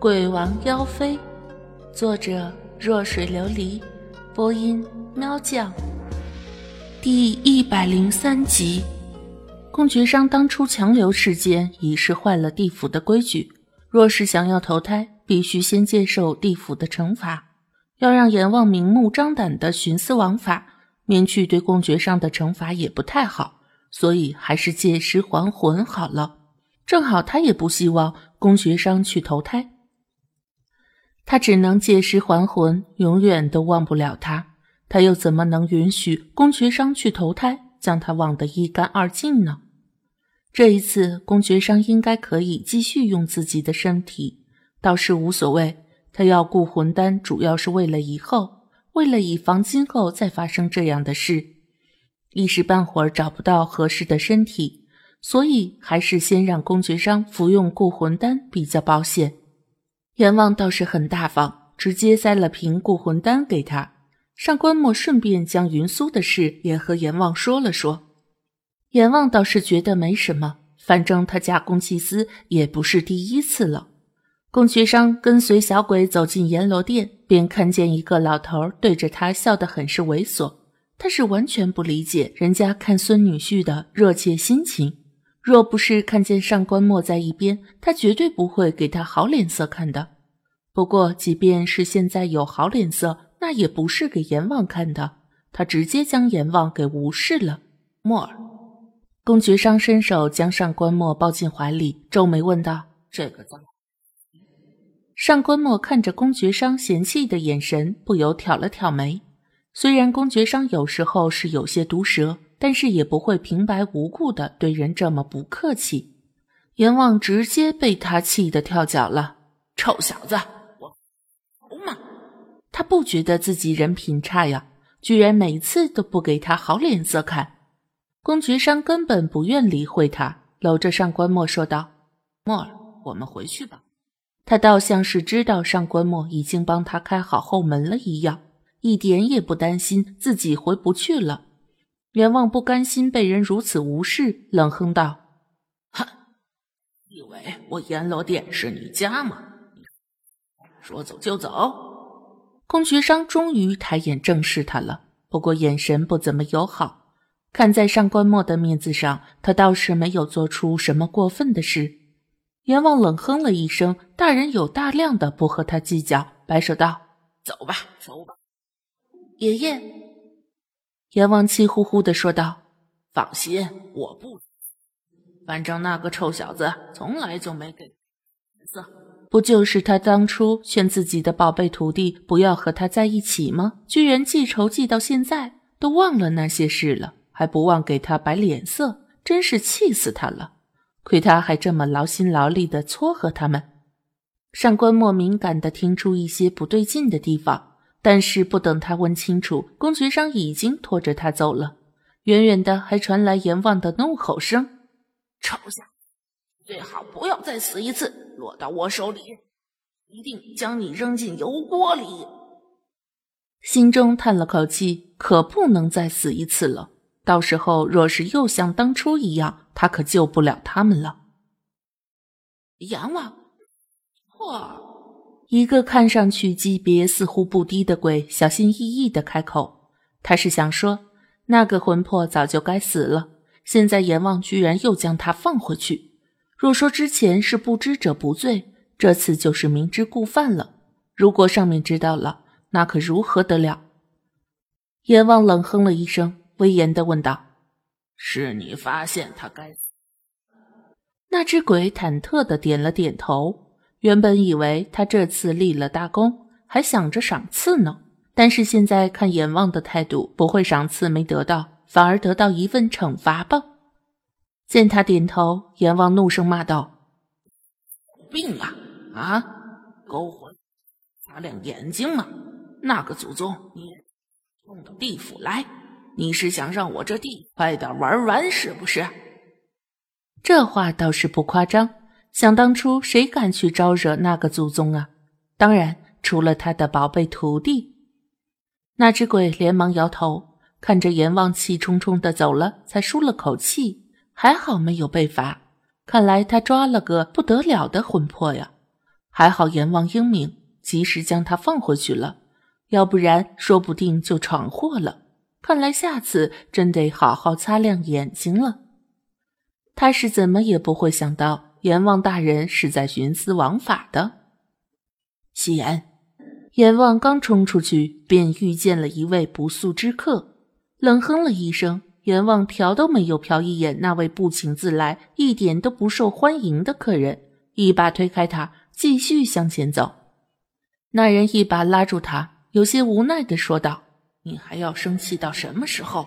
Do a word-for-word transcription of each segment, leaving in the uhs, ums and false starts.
鬼王妖妃，作者弱水琉璃，播音喵酱。第一百零三集。公爵商当初强留事件已是坏了地府的规矩，若是想要投胎，必须先接受地府的惩罚，要让阎王明目张胆地徇私枉法，免去对公爵商的惩罚也不太好，所以还是借尸还魂好了。正好他也不希望公爵商去投胎，他只能借尸还魂，永远都忘不了他，他又怎么能允许公爵商去投胎，将他忘得一干二净呢？这一次公爵商应该可以继续用自己的身体，倒是无所谓，他要固魂丹主要是为了以后，为了以防今后再发生这样的事，一时半会儿找不到合适的身体，所以还是先让公爵商服用固魂丹比较保险。阎王倒是很大方，直接塞了瓶固魂丹给他。上官墨顺便将云苏的事也和阎王说了说。阎王倒是觉得没什么，反正他假公济私也不是第一次了。公爵商跟随小鬼走进阎罗殿，便看见一个老头对着他笑得很是猥琐，他是完全不理解人家看孙女婿的热切心情。若不是看见上官墨在一边，他绝对不会给他好脸色看的。不过即便是现在有好脸色，那也不是给阎王看的，他直接将阎王给无视了。墨儿，公爵商伸手将上官墨抱进怀里，皱眉问道：这个怎么？上官墨看着公爵商嫌弃的眼神，不由挑了挑眉。虽然公爵商有时候是有些毒舌，但是也不会平白无故的对人这么不客气。阎王直接被他气得跳脚了。臭小子，我服吗？他不觉得自己人品差呀，居然每次都不给他好脸色看。公爵商根本不愿理会他，搂着上官墨说道：墨儿，我们回去吧。他倒像是知道上官墨已经帮他开好后门了一样，一点也不担心自己回不去了。阎王不甘心被人如此无视，冷哼道：哼，以为我阎罗殿是你家吗？说走就走。公爵商终于抬眼正视他了，不过眼神不怎么友好，看在上官墨的面子上，他倒是没有做出什么过分的事。阎王冷哼了一声，大人有大量的不和他计较，摆手道：走吧，走吧。爷爷，阎王气呼呼地说道：放心，我不，反正那个臭小子从来就没给颜色，不就是他当初劝自己的宝贝徒弟不要和他在一起吗？居然记仇记到现在，都忘了那些事了，还不忘给他摆脸色，真是气死他了。亏他还这么劳心劳力地撮合他们。上官墨敏感地听出一些不对劲的地方，但是不等他问清楚，公爵商已经拖着他走了。远远的还传来阎王的怒吼声：臭小子，最好不要再死一次，落到我手里，一定将你扔进油锅里。心中叹了口气，可不能再死一次了，到时候若是又像当初一样，他可救不了他们了。阎王，哇！一个看上去级别似乎不低的鬼小心翼翼地开口，他是想说那个魂魄早就该死了，现在阎王居然又将他放回去。若说之前是不知者不罪，这次就是明知故犯了。如果上面知道了，那可如何得了？阎王冷哼了一声，威严地问道：是你发现他该死？那只鬼忐忑地点了点头，原本以为他这次立了大功，还想着赏赐呢，但是现在看阎王的态度，不会赏赐没得到，反而得到一份惩罚吧。见他点头，阎王怒声骂道：有病啊！啊，勾魂擦亮眼睛吗？那个祖宗你送到地府来，你是想让我这地快点玩完是不是？这话倒是不夸张，想当初谁敢去招惹那个祖宗啊？当然除了他的宝贝徒弟。那只鬼连忙摇头，看着阎王气冲冲地走了，才舒了口气，还好没有被罚，看来他抓了个不得了的魂魄呀。 还好阎王英明，及时将他放回去了，要不然说不定就闯祸了。看来下次真得好好擦亮眼睛了。他是怎么也不会想到阎王大人是在徇私枉法的。夕颜，阎王刚冲出去，便遇见了一位不速之客，冷哼了一声，阎王瞟都没有瞟一眼那位不请自来、一点都不受欢迎的客人，一把推开他，继续向前走。那人一把拉住他，有些无奈地说道：你还要生气到什么时候？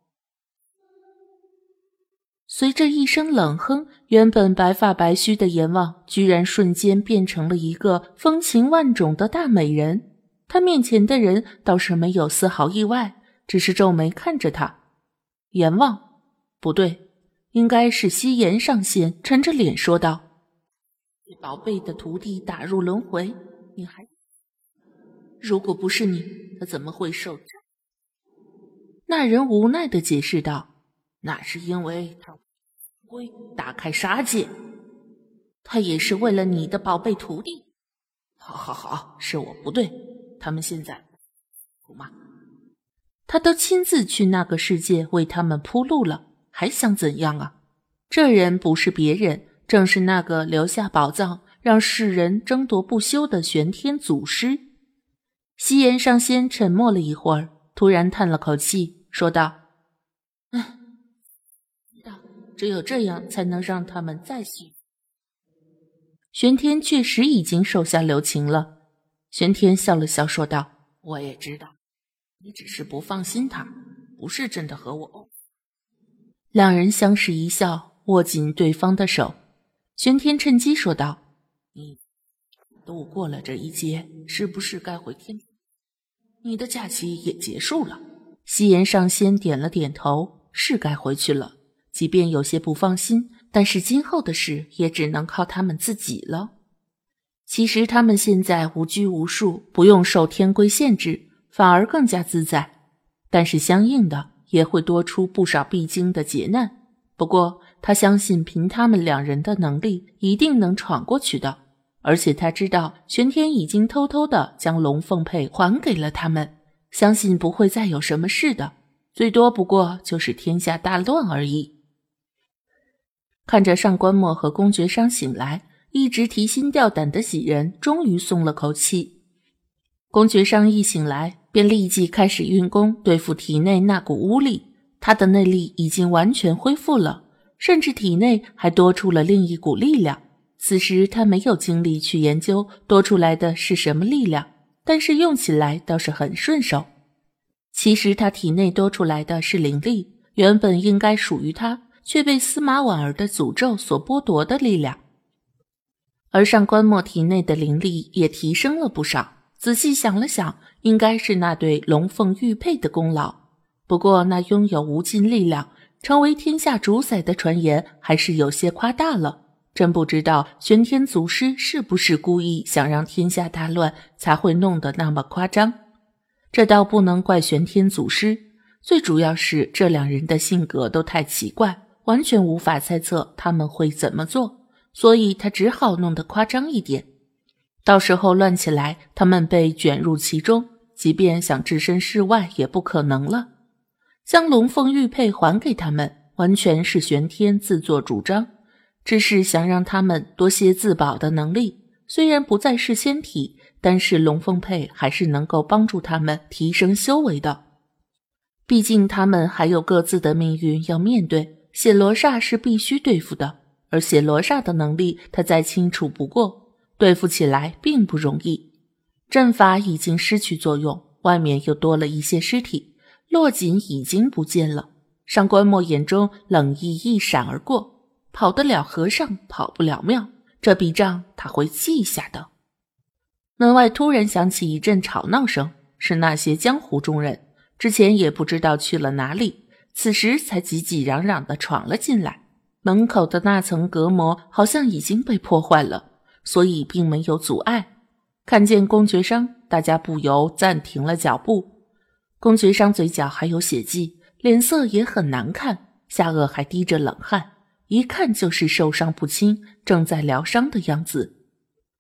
随着一声冷哼，原本白发白须的阎王居然瞬间变成了一个风情万种的大美人。他面前的人倒是没有丝毫意外，只是皱眉看着他。阎王？不对，应该是西颜上仙，沉着脸说道：宝贝的徒弟打入轮回，你还……如果不是你，他怎么会受？那人无奈地解释道：那是因为他会打开杀戒，他也是为了你的宝贝徒弟。好好好，是我不对，他们现在不吗？他都亲自去那个世界为他们铺路了，还想怎样啊？这人不是别人，正是那个留下宝藏让世人争夺不休的玄天祖师。西颜上仙沉默了一会儿，突然叹了口气，说道：唉，只有这样才能让他们再续。玄天确实已经手下留情了。玄天笑了笑说道：我也知道，你只是不放心他，不是真的和我哦。两人相视一笑，握紧对方的手。玄天趁机说道：你度过了这一劫，是不是该回天？你的假期也结束了。西颜上仙点了点头，是该回去了。即便有些不放心，但是今后的事也只能靠他们自己了。其实他们现在无拘无束，不用受天规限制，反而更加自在。但是相应的也会多出不少必经的劫难。不过他相信凭他们两人的能力，一定能闯过去的。而且他知道玄天已经偷偷地将龙凤佩还给了他们，相信不会再有什么事的，最多不过就是天下大乱而已。看着上官墨和公爵商醒来，一直提心吊胆的几人终于松了口气。公爵商一醒来，便立即开始运功对付体内那股巫力，他的内力已经完全恢复了，甚至体内还多出了另一股力量。此时他没有精力去研究多出来的是什么力量，但是用起来倒是很顺手。其实他体内多出来的是灵力，原本应该属于他，却被司马婉儿的诅咒所剥夺的力量。而上官墨体内的灵力也提升了不少，仔细想了想，应该是那对龙凤玉佩的功劳。不过那拥有无尽力量，成为天下主宰的传言还是有些夸大了。真不知道玄天祖师是不是故意想让天下大乱，才会弄得那么夸张。这倒不能怪玄天祖师，最主要是这两人的性格都太奇怪，完全无法猜测他们会怎么做，所以他只好弄得夸张一点。到时候乱起来，他们被卷入其中，即便想置身事外也不可能了。将龙凤玉佩还给他们，完全是玄天自作主张，只是想让他们多些自保的能力。虽然不再是仙体，但是龙凤佩还是能够帮助他们提升修为的。毕竟他们还有各自的命运要面对，血罗刹是必须对付的，而血罗刹的能力他再清楚不过，对付起来并不容易。阵法已经失去作用，外面又多了一些尸体，落锦已经不见了。上官墨眼中冷意一闪而过，跑得了和尚跑不了庙，这笔账他会记下的。门外突然响起一阵吵闹声，是那些江湖中人，之前也不知道去了哪里，此时才挤挤嚷嚷地闯了进来。门口的那层隔膜好像已经被破坏了，所以并没有阻碍。看见公爵商，大家不由暂停了脚步。公爵商嘴角还有血迹，脸色也很难看，下颚还滴着冷汗，一看就是受伤不轻，正在疗伤的样子。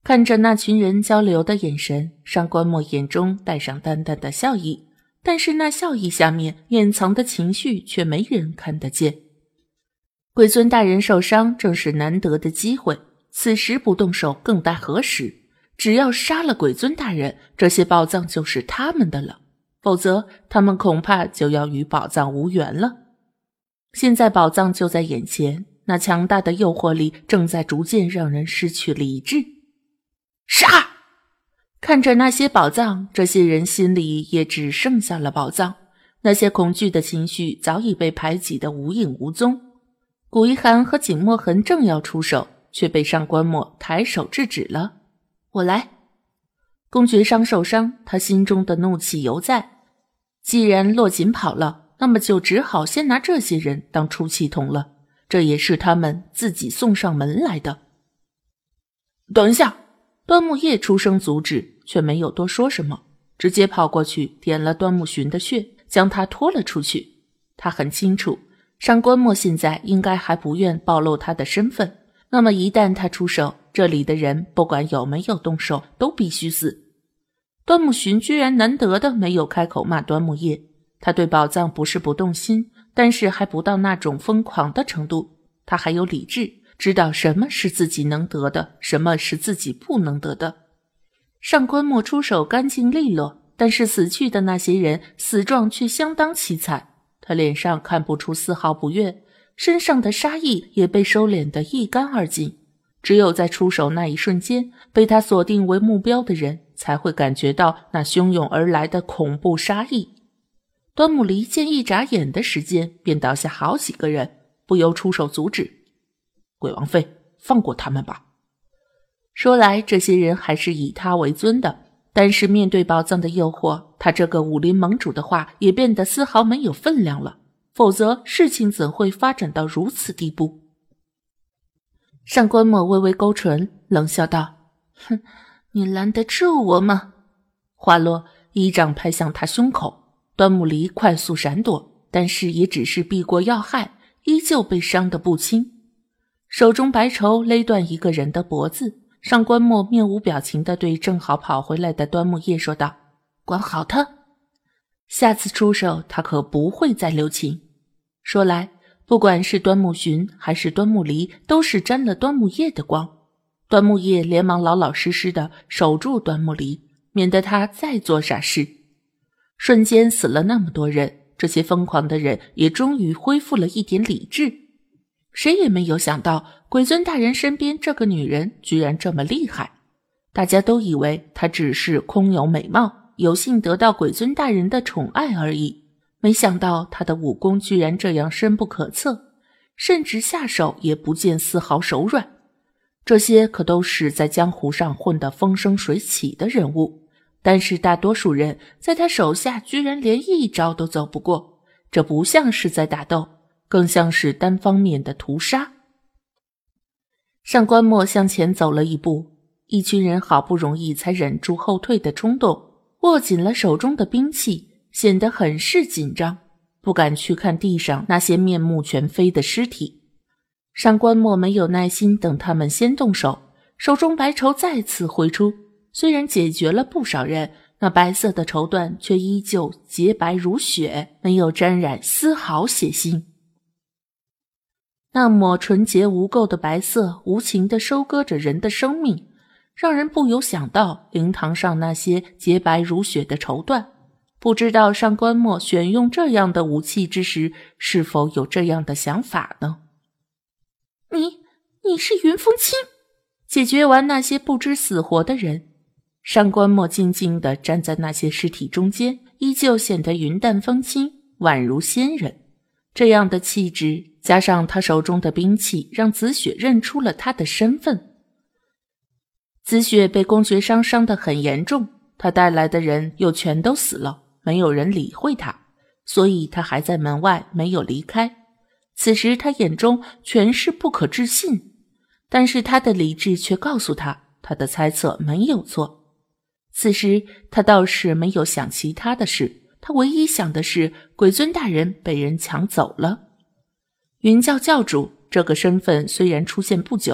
看着那群人交流的眼神，上官墨眼中带上淡淡的笑意，但是那笑意下面掩藏的情绪却没人看得见。鬼尊大人受伤正是难得的机会，此时不动手更待何时？只要杀了鬼尊大人，这些宝藏就是他们的了，否则他们恐怕就要与宝藏无缘了。现在宝藏就在眼前，那强大的诱惑力正在逐渐让人失去理智。杀！看着那些宝藏，这些人心里也只剩下了宝藏，那些恐惧的情绪早已被排挤得无影无踪。古一寒和景墨痕正要出手，却被上官墨抬手制止了。我来。公爵伤受伤，他心中的怒气犹在。既然洛锦跑了，那么就只好先拿这些人当出气筒了，这也是他们自己送上门来的。等一下！端木叶出声阻止，却没有多说什么，直接跑过去点了端木寻的穴，将他拖了出去。他很清楚上官墨现在应该还不愿暴露他的身份，那么一旦他出手，这里的人不管有没有动手都必须死。端木寻居然难得的没有开口骂端木叶，他对宝藏不是不动心，但是还不到那种疯狂的程度，他还有理智，知道什么是自己能得的，什么是自己不能得的。上官墨出手干净利落，但是死去的那些人死状却相当凄惨，他脸上看不出丝毫不悦，身上的杀意也被收敛得一干二净。只有在出手那一瞬间，被他锁定为目标的人才会感觉到那汹涌而来的恐怖杀意。端木离见一眨眼的时间便倒下好几个人，不由出手阻止。鬼王妃，放过他们吧。说来这些人还是以他为尊的，但是面对宝藏的诱惑，他这个武林盟主的话也变得丝毫没有分量了，否则事情怎会发展到如此地步？上官墨微微勾唇，冷笑道：哼，你拦得住我吗？话落，一掌拍向他胸口，端木离快速闪躲，但是也只是避过要害，依旧被伤得不轻。手中白绸勒断一个人的脖子，上官墨面无表情地对正好跑回来的端木叶说道：管好他，下次出手他可不会再留情。说来不管是端木寻还是端木离，都是沾了端木叶的光。端木叶连忙老老实实地守住端木离，免得他再做傻事。瞬间死了那么多人，这些疯狂的人也终于恢复了一点理智。谁也没有想到鬼尊大人身边这个女人居然这么厉害，大家都以为她只是空有美貌，有幸得到鬼尊大人的宠爱而已，没想到她的武功居然这样深不可测，甚至下手也不见丝毫手软。这些可都是在江湖上混得风生水起的人物，但是大多数人在他手下居然连一招都走不过，这不像是在打斗，更像是单方面的屠杀。上官墨向前走了一步，一群人好不容易才忍住后退的冲动，握紧了手中的兵器，显得很是紧张，不敢去看地上那些面目全非的尸体。上官墨没有耐心等他们先动手，手中白绸再次挥出，虽然解决了不少人，那白色的绸缎却依旧洁白如雪，没有沾染丝毫血腥。那抹纯洁无垢的白色无情地收割着人的生命，让人不由想到灵堂上那些洁白如雪的绸缎。不知道上官墨选用这样的武器之时，是否有这样的想法呢？你，你是云风清？解决完那些不知死活的人，上官墨静静地站在那些尸体中间，依旧显得云淡风轻，宛如仙人。这样的气质加上他手中的兵器，让紫雪认出了他的身份。紫雪被公爵伤伤得很严重，他带来的人又全都死了，没有人理会他，所以他还在门外没有离开。此时他眼中全是不可置信，但是他的理智却告诉他，他的猜测没有错。此时他倒是没有想其他的事，他唯一想的是鬼尊大人被人抢走了。云教教主这个身份虽然出现不久，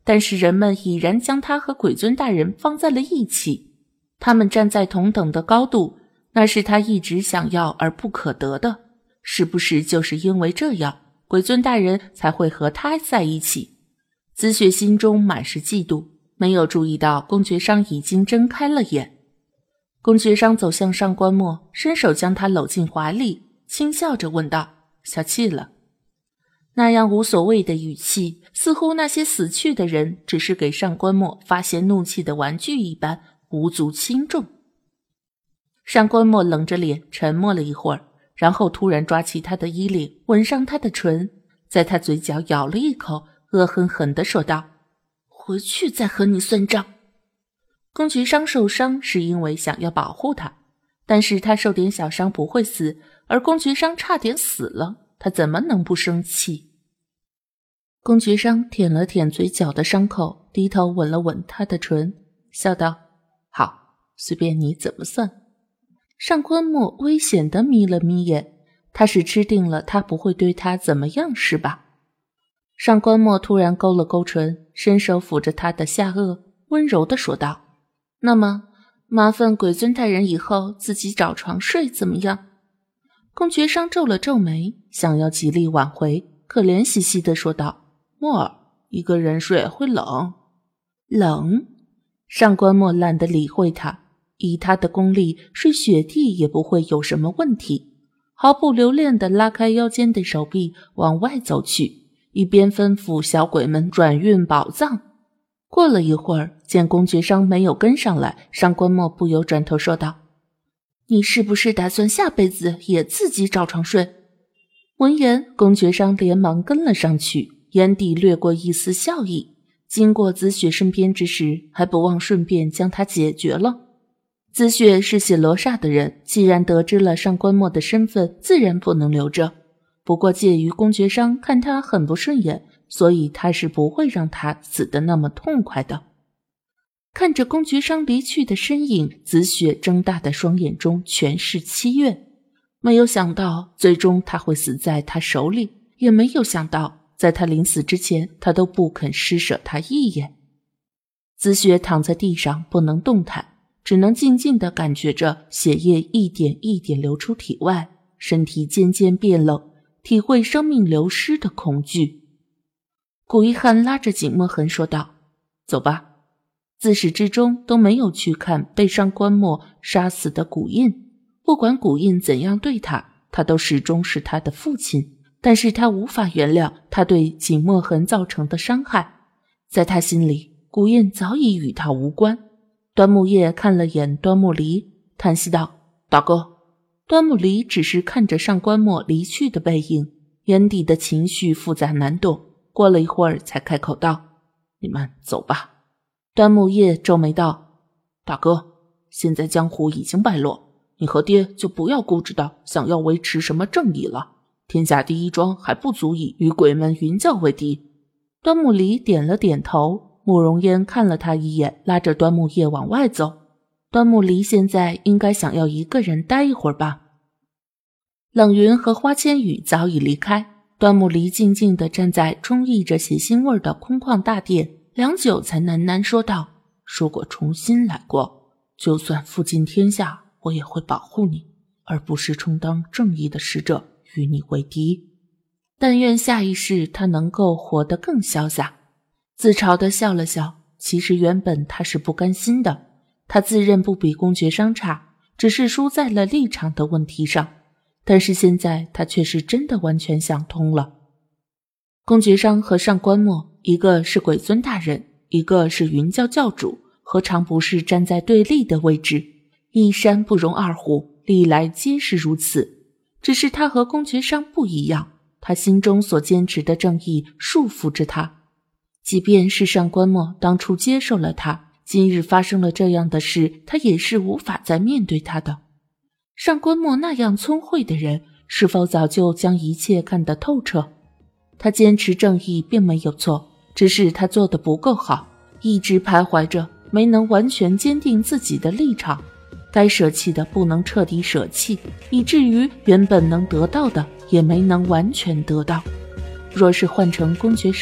但是人们已然将他和鬼尊大人放在了一起，他们站在同等的高度，那是他一直想要而不可得的。是不是就是因为这样，鬼尊大人才会和他在一起？紫雪心中满是嫉妒，没有注意到公爵商已经睁开了眼。公爵商走向上官墨，伸手将他搂进怀里，轻笑着问道：小气了？那样无所谓的语气，似乎那些死去的人只是给上官墨发泄怒气的玩具一般，无足轻重。上官墨冷着脸沉默了一会儿，然后突然抓起他的衣领，吻上他的唇，在他嘴角咬了一口，恶狠狠地说道：回去再和你算账。公爵商受伤是因为想要保护他，但是他受点小伤不会死，而公爵商差点死了，他怎么能不生气？公爵商舔了舔嘴角的伤口，低头吻了吻他的唇，笑道：好，随便你怎么算。上官墨危险地眯了眯眼，他是吃定了他不会对他怎么样是吧？上官墨突然勾了勾唇，伸手抚着他的下颚，温柔地说道：那么麻烦鬼尊大人以后自己找床睡怎么样？公爵商皱了皱眉，想要极力挽回，可怜兮兮地说道：墨儿，一个人睡会冷。冷？上官墨懒得理会他，以他的功力，睡雪地也不会有什么问题，毫不留恋地拉开腰间的手臂往外走去，一边吩咐小鬼们转运宝藏。过了一会儿，见公爵商没有跟上来，上官墨不由转头说道：你是不是打算下辈子也自己找床睡？闻言，公爵商连忙跟了上去，眼底掠过一丝笑意，经过紫雪身边之时，还不忘顺便将她解决了。紫雪是写罗刹的人，既然得知了上官墨的身份，自然不能留着。不过介于公爵商看他很不顺眼，所以他是不会让他死得那么痛快的。看着公爵商离去的身影，紫雪睁大的双眼中全是凄怨。没有想到最终他会死在他手里，也没有想到在他临死之前，他都不肯施舍他一眼。紫雪躺在地上不能动弹，只能静静地感觉着血液一点一点流出体外，身体渐渐变冷，体会生命流失的恐惧。古一汉拉着景墨痕说道：走吧。自始至终都没有去看被上官墨杀死的古印，不管古印怎样对他，他都始终是他的父亲，但是他无法原谅他对景墨痕造成的伤害，在他心里，古印早已与他无关。端木叶看了眼端木离，叹息道：大哥。端木离只是看着上官墨离去的背影，眼底的情绪复杂难懂，过了一会儿才开口道：你们走吧。端木叶皱眉道：大哥，现在江湖已经败落，你和爹就不要固执的想要维持什么正义了，天下第一庄还不足以与鬼门云教为敌。端木离点了点头，慕容嫣看了他一眼，拉着端木叶往外走。端木离现在应该想要一个人待一会儿吧。冷云和花千羽早已离开，端木离静静地站在充溢着血腥味的空旷大殿，良久才喃喃说道：如果重新来过，就算负尽天下，我也会保护你，而不是充当正义的使者与你为敌。但愿下一世他能够活得更潇洒。自嘲地笑了笑，其实原本他是不甘心的，他自认不比公爵商差，只是输在了立场的问题上，但是现在他却是真的完全想通了。公爵商和上官墨，一个是鬼尊大人，一个是云教教主，何尝不是站在对立的位置？一山不容二虎，历来皆是如此。只是他和公爵商不一样，他心中所坚持的正义束缚着他。即便是上官墨当初接受了他，今日发生了这样的事，他也是无法再面对他的。上官墨那样聪慧的人，是否早就将一切看得透彻？他坚持正义并没有错，只是他做得不够好，一直徘徊着，没能完全坚定自己的立场。该舍弃的不能彻底舍弃，以至于原本能得到的也没能完全得到。若是换成公爵商，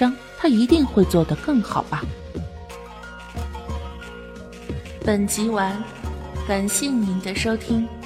他一定会做得更好吧。本集完，感谢您的收听。